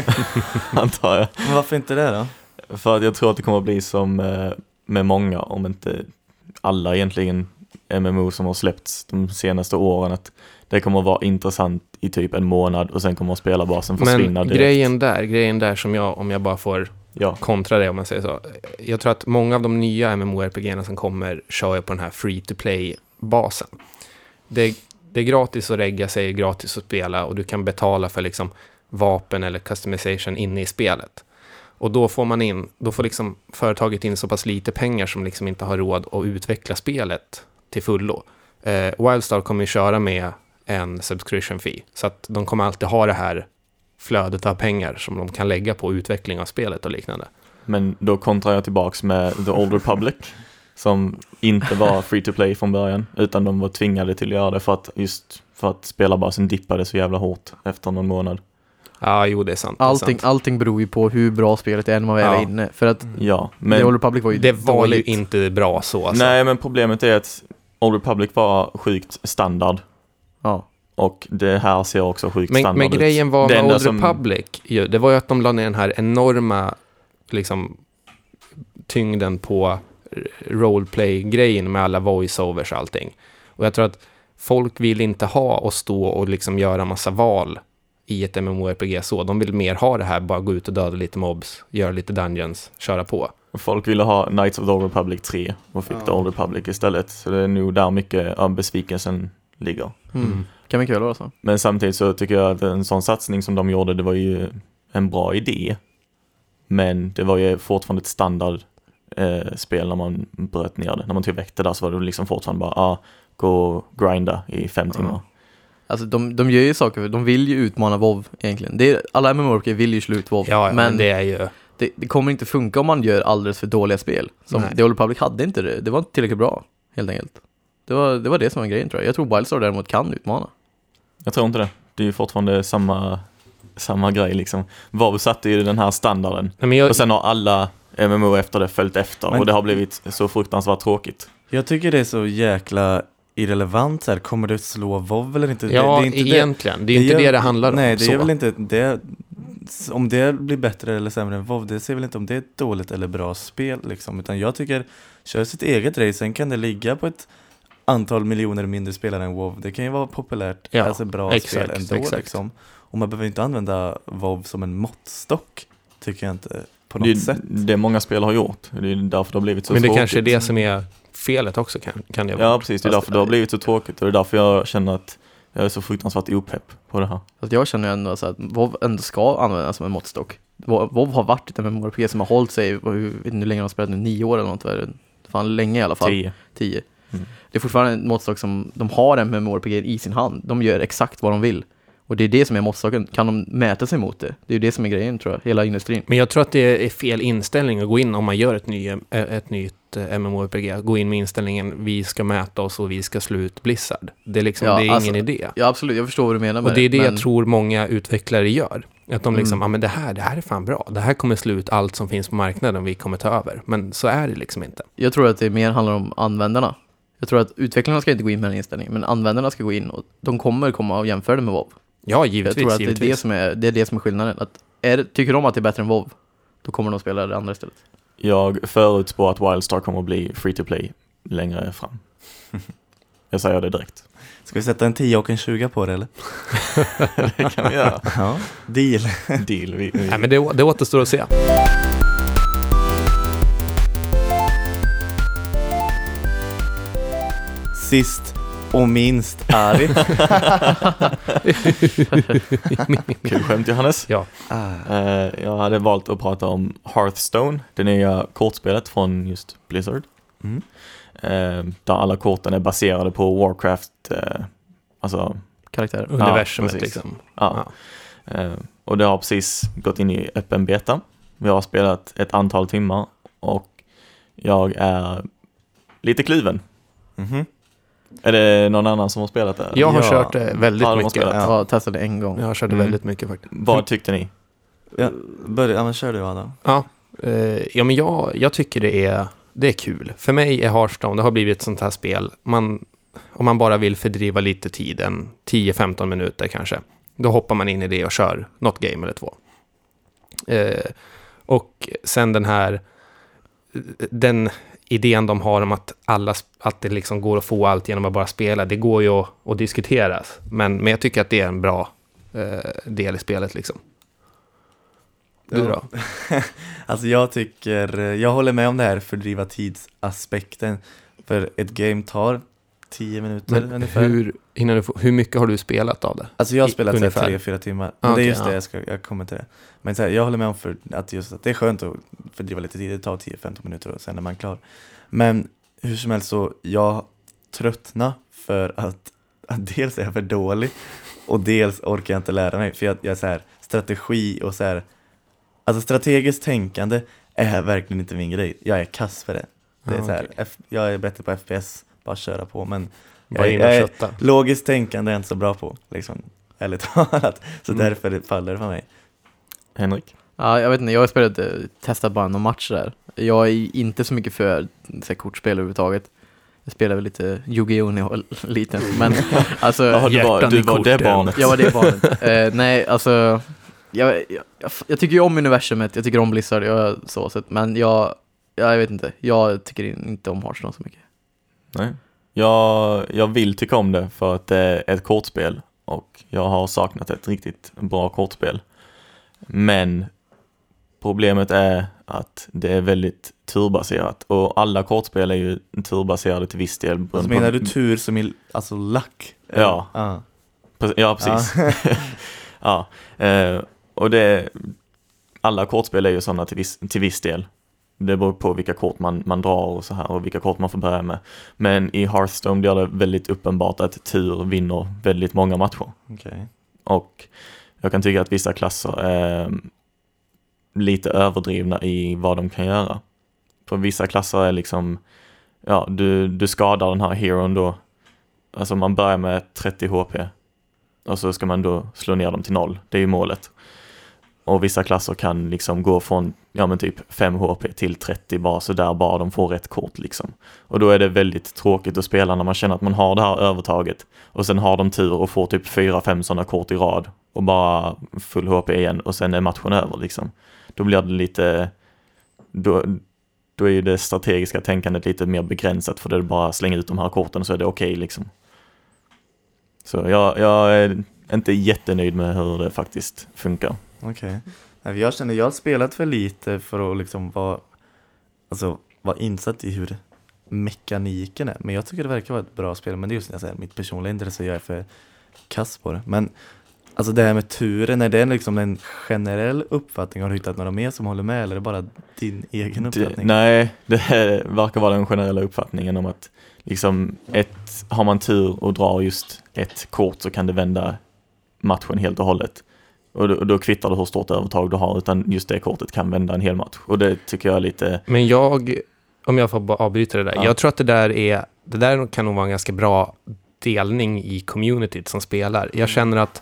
Antar jag. Men varför inte det då? För att jag tror att det kommer att bli som eh, med många, om inte alla egentligen M M O som har släppts de senaste åren, att det kommer att vara intressant i typ en månad och sen kommer spelarbasen försvinna Men direkt. grejen där, grejen där som jag, om jag bara får Ja, kontra det om man säger så. Jag tror att många av de nya MMORPG:na som kommer kör ju på den här free-to-play-basen. Det, det är gratis att regga sig, gratis att spela och du kan betala för liksom vapen eller customization inne i spelet. Och då får man in, då får liksom företaget in så pass lite pengar som liksom inte har råd att utveckla spelet till fullo. Eh, Wildstar kommer ju köra med en subscription fee, så att de kommer alltid ha det här flödet av pengar som de kan lägga på utveckling av spelet och liknande. men då kontrar jag tillbaks med The Old Republic som inte var free to play från början, utan de var tvingade till att göra det för att just för att spelarbasen dippade så jävla hårt efter någon månad. Ja, jo, det är sant. Det, är Allting, sant. allting beror ju på hur bra spelet är när man väl är Ja. inne. För att Ja, The men Old Republic var ju det var dåligt. ju inte bra så. Alltså. nej, men problemet är att Old Republic var sjukt standard. Ja. Och det här ser också sjukt Men, standard men ut. grejen var Det med enda Old som- Republic, ju, det var ju att de la ner den här enorma liksom, tyngden på roleplay-grejen med alla voiceovers och allting. Och jag tror att folk vill inte ha och stå och liksom göra massa val i ett MMORPG så. De vill mer ha det här, bara gå ut och döda lite mobs, göra lite dungeons, köra på. Folk ville ha Knights of the Old Republic tre och fick The Old Republic istället. Så det är nog där mycket av besvikelsen ligger. Mm. Kan mycket väl vara så. Men samtidigt så tycker jag att en sån satsning som de gjorde, det var ju en bra idé. Men det var ju fortfarande ett standard eh, spel när man bröt ner det. När man tog väck det där så var det liksom fortfarande bara, ah, gå och grinda i fem timmar. Ja. Alltså de, de gör ju saker, de vill ju utmana WoW egentligen. Det är, alla MMORPG vill ju slå ut WoW. Ja, ja, men men det är ju... det, det kommer inte funka om man gör alldeles för dåliga spel. Som Nej. The Old Republic hade inte det. Det var inte tillräckligt bra, helt enkelt. Det var det, var det som var grejen, tror jag. Jag tror Wildstar däremot kan utmana. Jag tror inte det. Det är ju fortfarande samma, samma grej liksom. WoW satte ju den här standarden. Nej, men jag, Och sen har alla M M O efter det följt efter. Men- Och det har blivit så fruktansvärt tråkigt. Jag tycker det är så jäkla irrelevant så här. Kommer det slå WoW eller inte? ja, det, det är inte egentligen. Det är ju inte gör- det det handlar om. Nej, det så. är väl inte det. Om det blir bättre eller sämre än WoW, det ser väl inte om det är ett dåligt eller bra spel liksom. Utan jag tycker, kör sitt eget race, sen kan det ligga på ett antal miljoner mindre spelare än WoW. Det kan ju vara populärt, Ja, alltså bra exakt, spel ändå exakt. liksom. Och man behöver inte använda WoW som en måttstock, tycker jag inte på något Det är sätt. det många spel har gjort. Det är därför det har blivit så Men det tråkigt. kanske är det som är felet också, kan, kan det vara. Ja, precis. Det är därför det har blivit så tråkigt. Och det är därför jag känner att jag är så fruktansvärt opepp på det här. Så jag känner ändå så att WoW ändå ska användas som en måttstock. WoW har varit ett MMORPG som har hållit sig, vad- hur, vet inte hur länge de har spelat nu, nio år eller något. Vad är det? Fan länge i alla fall. Tio. Tio. Mm. Det är fortfarande en måttstock som de har en MMORPG i sin hand. De gör exakt vad de vill. Och det är det som är måttstocken. Kan de mäta sig mot det? Det är ju det som är grejen, tror jag. Hela industrin. Men jag tror att det är fel inställning att gå in om man gör ett, ny, ett nytt MMORPG. Gå in med inställningen, vi ska mäta oss och vi ska slå ut Blizzard. Det är, liksom, Ja, det är alltså, ingen idé. Ja, absolut. Jag förstår vad du menar med Och det är det men... jag tror många utvecklare gör. Att de liksom, Mm. ja men det här, det här är fan bra. Det här kommer slå ut allt som finns på marknaden vi kommer ta över. Men så är det liksom inte. Jag tror att det mer handlar om användarna. Jag tror att utvecklarna ska inte gå in med den inställningen, men användarna ska gå in och de kommer komma och jämföra det med WoW. Ja, Jag givetvis. tror att det är givetvis. det som är, det är det som är skillnaden. Att är, tycker de att det är bättre än WoW, då kommer de spela det andra istället. Jag förutspår att Wildstar kommer att bli free to play längre fram. Jag säger det direkt. Ska vi sätta en tio och en tjugo på det eller? Det kan vi göra. Ja, deal. Deal. Vi, vi. Nej, men det, det återstår att se. sist och minst arg. Kul skämt, Johannes. Ja. Ah. Eh, jag hade valt att prata om Hearthstone, det nya kortspelet från just Blizzard. Mm. Eh, där alla korten är baserade på Warcraft, eh, alltså Karaktär. Universumet precis. liksom. Ja. Eh, och det har precis gått in i öppen beta. Vi har spelat ett antal timmar och jag är lite kluven. Mhm. Är det någon annan som har spelat det? Jag har Ja. kört det väldigt Ja, de har mycket. spelat. Jag testade en gång. Jag har kört det Mm. väldigt mycket faktiskt. Vad tyckte ni? Ja, börja, ja men kör du Adam. Ja, eh, ja men jag, jag tycker det är, det är kul. För mig är Hearthstone, det har blivit ett sånt här spel. Man, om man bara vill fördriva lite tid, en tio femton minuter kanske, då hoppar man in i det och kör något game eller två. Eh, och sen den här, den idén de har om att alla, att det liksom går att få allt genom att bara spela, det går ju att, att diskuteras. Men, men jag tycker att det är en bra eh, del i spelet liksom. Du då? Alltså jag tycker, jag håller med om det här fördriva tidsaspekten. För ett game tar tio minuter Men ungefär. hur, innan du får, hur mycket har du spelat av det? Alltså jag har I- spelat så här ungefär. tre, fyra timmar. Ah, Men det okej, är just ja. det, jag, ska, jag kommer till det. Men så här, jag håller med om för att, just att det är skönt att fördriva lite tid. Det tar tio femton minuter och sen är man klar. Men hur som helst så, jag tröttnar för att, att dels är jag för dålig och dels orkar jag inte lära mig. För jag, jag är så här, strategi och så här, alltså strategiskt tänkande är verkligen inte min grej. Jag är kass för det. Det är Ah, så här, okej. F, jag är bättre på F P S, bara köra på. Men Bara jag, in och jag är, kötta. logiskt tänkande är jag inte så bra på, liksom, ärligt talat. Så Mm. därför faller det för mig. Henrik? Ja, jag vet inte, jag har spelat, eh, testat bara någon match där. Jag är inte så mycket för så här, kortspel överhuvudtaget. Jag spelar väl lite Yu-Gi-Oh! När jag var liten. Men alltså, Jaha, du var, hjärtan du i var det korten. barnet. jag var det barnet. eh, nej, alltså jag, jag, jag, jag tycker ju om universumet, jag tycker om Blizzard, jag, så sett. Men jag, jag vet inte, jag tycker inte om Hearthstone så mycket. Nej. Jag, jag vill tycka om det för att det är ett kortspel och jag har saknat ett riktigt bra kortspel. Men problemet är att det är väldigt turbaserat och alla kortspel är ju turbaserade till viss del. Alltså, menar du tur som i, alltså lack? Ja. Ah. Ja, precis. Ja. Eh, och det, alla kortspel är ju sådana till viss, till viss del. Det beror på vilka kort man, man drar och så här och vilka kort man får börja med. Men i Hearthstone blir det väldigt uppenbart att tur vinner väldigt många matcher. Okay. Och jag kan tycka att vissa klasser är lite överdrivna i vad de kan göra. För vissa klasser är liksom, ja, du, du skadar den här heron då. Alltså man börjar med trettio H P. Och så ska man då slå ner dem till noll. Det är ju målet. Och vissa klasser kan liksom gå från ja men typ fem H P till trettio bara så där bara de får rätt kort liksom. Och då är det väldigt tråkigt att spela när man känner att man har det här övertaget och sen har de tur och får typ fyra fem sådana kort i rad och bara full H P igen och sen är matchen över liksom. Då blir det lite då, då är ju det strategiska tänkandet lite mer begränsat för det är bara slänga ut de här korten så är det okej okay, liksom. Så jag, jag är inte jättenöjd med hur det faktiskt funkar. Okej. Okay. Jag känner jag har spelat för lite för att liksom vara, alltså, vara insatt i hur mekaniken är. Men jag tycker det verkar vara ett bra spel. Men det är just alltså, mitt personliga intresse, jag är för kass på det. Men alltså det här med turen, är det liksom en generell uppfattning? Har du hittat några mer som håller med eller är det bara din egen uppfattning? Det, nej, det verkar vara den generella uppfattningen om att liksom ett, har man tur och drar just ett kort så kan det vända matchen helt och hållet. Och då, då kvittar det hur stort övertag du har utan just det kortet kan vända en hel match. Och det tycker jag är lite... Men jag, om jag får bara avbryta det där. Ja. Jag tror att det där är, det där kan nog vara en ganska bra delning i communityt som spelar. Jag känner att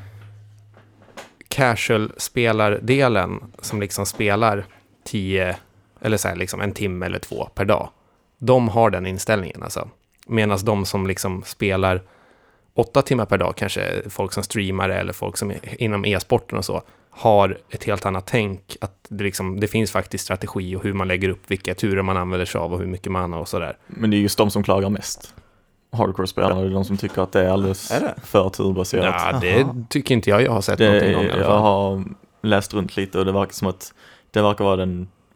casual-spelardelen som liksom spelar tio eller så här liksom en timme eller två per dag. De har den inställningen alltså. Medan de som liksom spelar åtta timmar per dag, kanske folk som streamar eller folk som är inom e-sporten och så, har ett helt annat tänk. Att det, liksom, det finns faktiskt strategi och hur man lägger upp vilka turer man använder sig av och hur mycket man har och sådär. Men det är just de som klagar mest. Hardcore-spelarna, det är de som tycker att det är alldeles är det? för turbaserat. Ja, det tycker inte jag jag har sett Det, någonting om i alla jag fall. har läst runt lite och det verkar som att det verkar vara den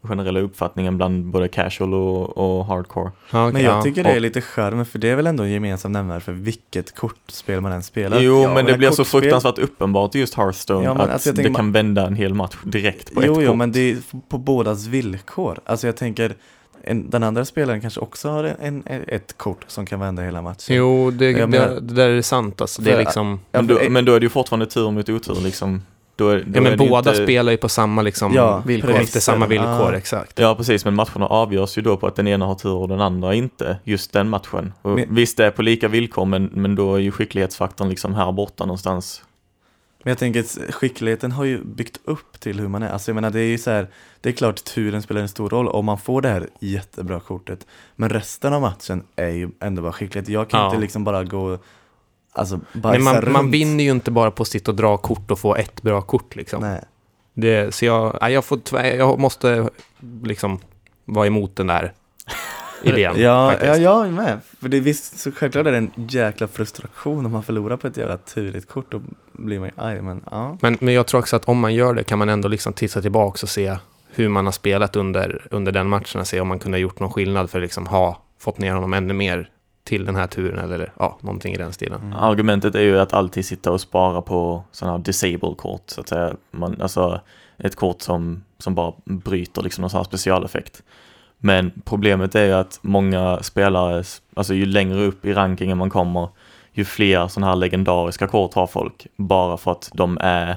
generella uppfattningen bland både casual och, och hardcore. Ja, Men jag ja. tycker det är lite charm, för det är väl ändå en gemensam nämnare för vilket kortspel man än spelar. Jo, Ja, men det blir så kortspel- fruktansvärt uppenbart i just Hearthstone Ja, men att alltså jag det tänker kan vända en hel match direkt på Jo, ett jo, kort. men det är på bådas villkor. Alltså jag tänker, en, den andra spelaren kanske också har en, en, ett kort som kan vända hela matchen. Jo, det, Jag det, menar- det där är sant. Alltså. Det är För- liksom... Men Ja, då, för- men då är det ju fortfarande tur mot otur liksom. Då är, då Ja, men är det ju båda inte... spelar ju på samma liksom, Ja, villkor, precis. efter samma villkor, Ah. exakt. Ja, precis, men matcherna avgörs ju då på att den ena har tur och den andra inte, just den matchen. Och Men- visst, det är på lika villkor, men, men då är ju skicklighetsfaktorn liksom här borta någonstans. Men jag tänker att skickligheten har ju byggt upp till hur man är. Alltså jag menar, det är ju så här, det är klart turen spelar en stor roll om man får det här jättebra kortet. Men resten av matchen är ju ändå bara skicklighet. Jag kan Ja. inte liksom bara gå, alltså Nej, bajsa man, runt. man vinner ju inte bara på att sitta och dra kort och få ett bra kort liksom. Nej. Det, så jag, nej, jag, får, tvär- jag måste liksom vara emot den där idén. Ja, faktiskt. ja, jag är med. För det är visst, så självklart är det en jäkla frustration om man förlorar på ett jävla turigt kort, och blir man ju arg, men ja. Men, men jag tror också att om man gör det kan man ändå liksom titta tillbaka och se hur man har spelat under, under den matchen och se om man kunde ha gjort någon skillnad för att liksom ha fått ner honom ännu mer till den här turen eller ja, någonting i den stilen. Mm. Argumentet är ju att alltid sitta och spara på sådana här disable-kort, så att säga. Man, alltså ett kort som, som bara bryter liksom någon sån här specialeffekt. Men problemet är ju att många spelare, alltså ju längre upp i rankingen man kommer, ju fler sådana här legendariska kort har folk, bara för att de är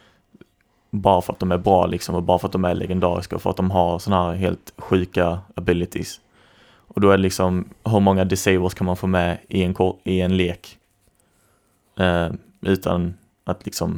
bara för att de är bra liksom, och bara för att de är legendariska och för att de har sådana här helt sjuka abilities. Och då är det liksom, hur många disables kan man få med i en, kort, i en lek eh, utan att liksom,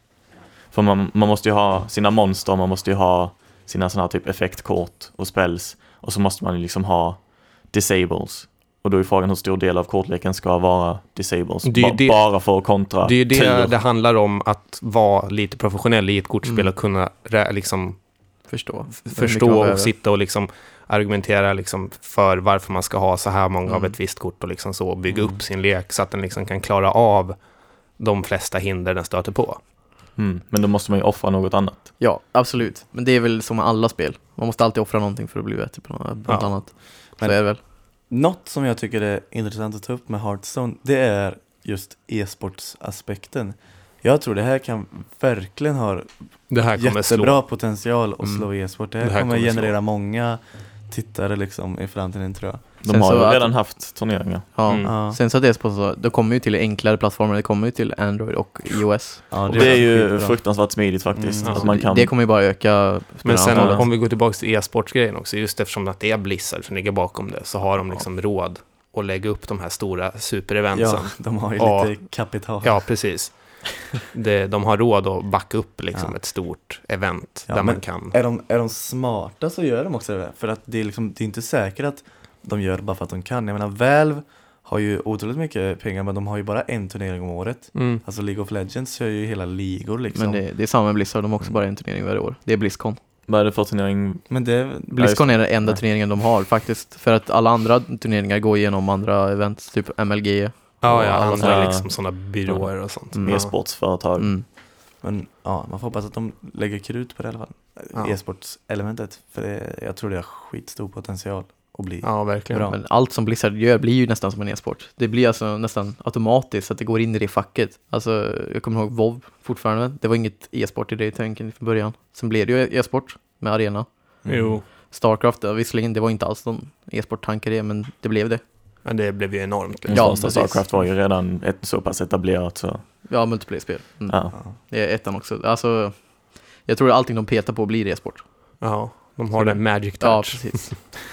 för man, man måste ju ha sina monster, man måste ju ha sina sådana här typ effektkort och spells, och så måste man ju liksom ha disables. Och då är frågan hur stor del av kortleken ska vara disables. Det är ju ba- det- bara för att kontra. Det är ju det tur. det handlar om, att vara lite professionell i ett kortspel Mm. och kunna rä- liksom Förstå. f- förstå och sitta och liksom argumentera liksom för varför man ska ha så här många Mm. av ett visst kort och liksom så, och bygga Mm. upp sin lek så att den liksom kan klara av de flesta hinder den stöter på. Mm, men då måste man ju offra något annat. Ja, absolut. Men det är väl som med alla spel. Man måste alltid offra någonting för att bli bättre på något, på något Ja. annat. Så Men- är det väl. Något som jag tycker är intressant att ta upp med Hearthstone, det är just e-sportsaspekten. Jag tror det här kan verkligen ha Det här kommer jättebra slå. potential att Mm. slå e-sport. Det här, Det här kommer kommer generera slå. många tittare liksom i framtiden, tror jag. De Sen har så ju att- redan haft turneringar. Ja. Mm. Ja. Sen så att det är så, det kommer ju till enklare plattformar, det kommer ju till Android och iOS. Ja, Och det är ju skitbra. fruktansvärt smidigt faktiskt. Mm. att man kan... Det kommer ju bara öka Men sen spelantalet. om vi går tillbaka till e-sportsgrejen också, just eftersom att det är Blizzard som ligger bakom det, så har de liksom råd att lägga upp de här stora supereventsen. Ja, de har ju Ja. lite kapital. Ja, precis. Det, de har råd att backa upp liksom Ja. ett stort event Ja, där men man kan... Är de, är de smarta så gör de också det. För att det är, liksom, det är inte säkert att de gör det bara för att de kan. Jag menar, Valve har ju otroligt mycket pengar, men de har ju bara en turnering om året. Mm. Alltså League of Legends kör ju hela ligor liksom. Men det, det är samma med Blizzard, de har också bara en turnering varje år. Det är BlizzCon. Vad är det för turnering? Men det, BlizzCon är den enda Nej. turneringen de har faktiskt. För att alla andra turneringar går igenom andra events, typ M L G. Ja, ja, alla andra sådana- liksom sådana byråer och sånt. Mm. Ja. E-sportsföretag. Mm. men ja, man får hoppas att de lägger krut på det i alla fall. Ja. E-sportselementet. För det, jag tror det har skitstor potential att bli. Ja, verkligen. Bra. Men allt som Blizzard gör blir ju nästan som en e-sport. Det blir alltså nästan automatiskt att det går in i det facket. Alltså, jag kommer ihåg WoW fortfarande. Det var inget e-sport i det tanken från början. Sen blev det ju e-sport med arena. Jo, Starcraft, ja, visserligen, det var inte alls någon e-sport-tanke det, men det blev det. men det blev ju enormt. Den Ja, första precis. Starcraft var ju redan ett så pass etablerat så... Ja, multiplayer-spel. Mm. Ja. Ja. Det är ettan också. Alltså, jag tror att allting de petar på blir e-sport. Ja, de har den magic Ja, touch. precis.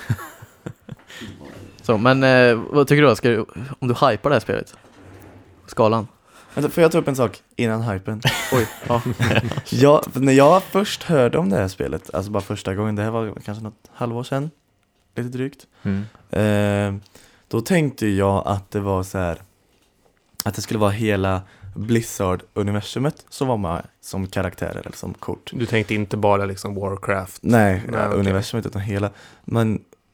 Så, men eh, vad tycker du då? Ska du, om du hypar det här spelet? Skalan? Vänta, får jag ta upp en sak innan hypen? Oj, ja. Ja, för när jag först hörde om det här spelet, alltså bara första gången, det här var kanske något halvår sedan, lite drygt. Mm. Eh, då tänkte jag att det var så här, att det skulle vara hela Blizzard-universumet som var med som karaktärer eller som kort. Du tänkte inte bara liksom Warcraft. Nej, Nej, okej. universumet utan hela. Men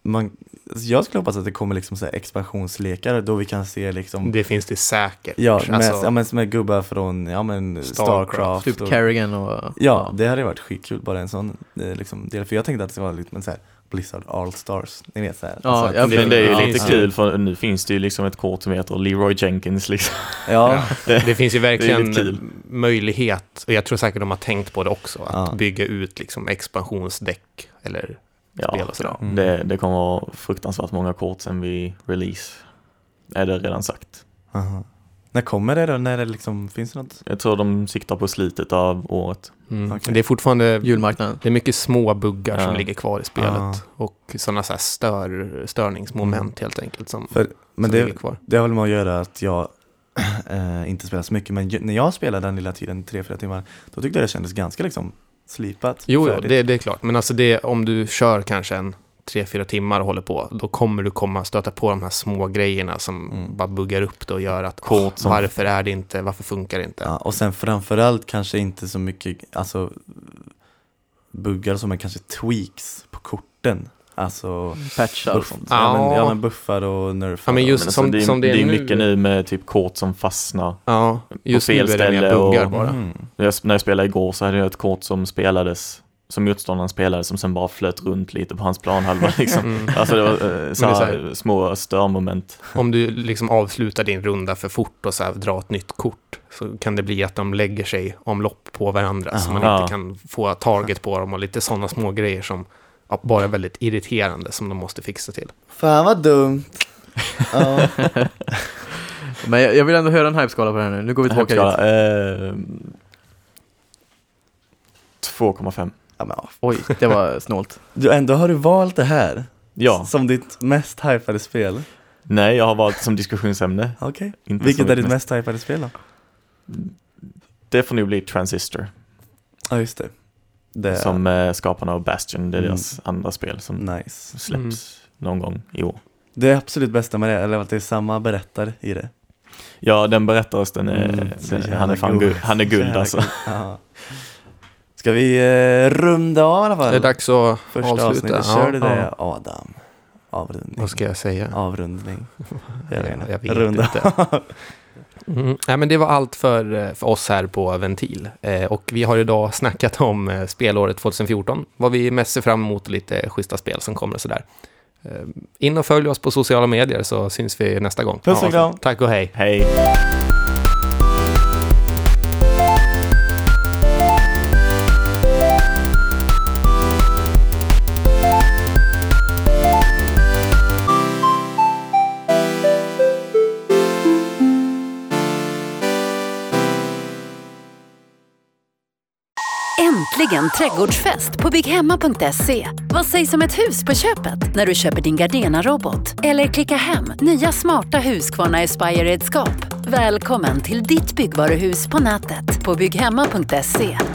man, alltså jag skulle hoppas att det kommer liksom så här expansionslekar då vi kan se liksom Det finns det säkert. ja, med, alltså, ja, men med gubbar från ja, men Starcraft, Starcraft Typ och, Carrigan och... ja, ja. det hade varit skitkul bara en sån eh, liksom, del. För jag tänkte att det skulle vara lite men så här Blizzard All Stars, ni vet så här. Ja, alltså, ja, att- Men det är ju Ja, lite ja. kul för nu finns det ju liksom ett kort som heter Leroy Jenkins liksom. ja, det, det finns ju Det är verkligen lite kul. möjlighet, och jag tror säkert de har tänkt på det också, att Ja. bygga ut liksom expansionsdäck eller Ja, spel och sådär. Mm. det, det kommer vara fruktansvärt många kort sen vi release. Är det redan sagt. aha. När kommer det då? När det liksom, finns det något? Jag tror de siktar på slutet av året. Mm. Okej. Det är fortfarande Julmarknaden. det är mycket små buggar Ja. som ligger kvar i spelet Ja. och sådana så här stör, störningsmoment helt enkelt som, För, men som det, ligger kvar. det har väl med att göra att jag eh, inte spelar så mycket, men ju, när jag spelade den lilla tiden, tre fyra timmar, då tyckte jag det kändes ganska liksom slipat. Jo, jo färdigt. det, det är klart. Men alltså det, om du kör kanske en tre fyra timmar och håller på, då kommer du komma stöta på de här små grejerna som Mm. bara buggar upp det och gör att Kort åh, som- varför är det inte, varför funkar det inte? Ja, och sen framförallt kanske inte så mycket alltså buggar som är kanske tweaks på korten. Alltså Patchar och buff, sånt. ja, men, Ja. ja men buffar och nerfar. Ja, men just Men som, alltså, det, är, som det är, det är nu, mycket nu med typ kort som fastnar. Ja, just nu fel är det mer ställe buggar och- bara. Mm. När jag, när jag spelade igår så hade jag ett kort som spelades, som motståndaren spelade, som sen bara flöt runt lite på hans planhalva liksom. Mm. Alltså det var eh, så det är så här här- små störmoment. Om du liksom avslutar din runda för fort och så här drar ett nytt kort, så kan det bli att de lägger sig omlopp på varandra så Aha. man inte Ja. kan få taget på dem och lite sådana små grejer som ja, bara är väldigt irriterande som de måste fixa till. Fan vad dumt. Ja. Men jag, jag vill ändå höra en hypeskala på det här nu. Nu går vi tillbaka hit. Hypeskala, eh, två komma fem. Ja, men, ja. Oj, det var snålt. Du, ändå har du valt det här Ja, som ditt mest hypade spel. nej jag har valt som diskussionsämne. Okej. Inte Vilket som är ditt mest- mest hypade spel då? Det får nog bli Transistor. Ja, just det. Det Som eh, skaparna av Bastion, det är Mm. deras andra spel som nice. släpps Mm. någon gång i år. Det är absolut bästa med det, eller att det är samma berättare i det. Ja, den berättarrösten är, Mm, så den, jävla han är fan god. guld, han är guld Jävla alltså. guld. Ja. Ska vi eh, runda av i alla fall? Det är dags att Första avsluta. avsnittet, kör du Ja, det ja. Adam? Avrundning. Vad ska jag säga? Avrundning. Jag, Jag, vet inte. jag vet Runda. inte. Mm. Nej, men det var allt för, för oss här på Ventil. Eh, och vi har idag snackat om eh, spelåret tjugohundrafjorton. Vad vi mest ser fram emot, lite schyssta spel som kommer och sådär. Eh, in och följ oss på sociala medier så syns vi nästa gång. Puss och kram. Tack och hej. Hej! Äntligen trädgårdsfest på bygghemma punkt se. Vad sägs om ett hus på köpet när du köper din Gardena-robot? Eller klicka hem nya smarta Husqvarna Aspire-redskap. Välkommen till ditt byggvaruhus på nätet på bygghemma punkt se.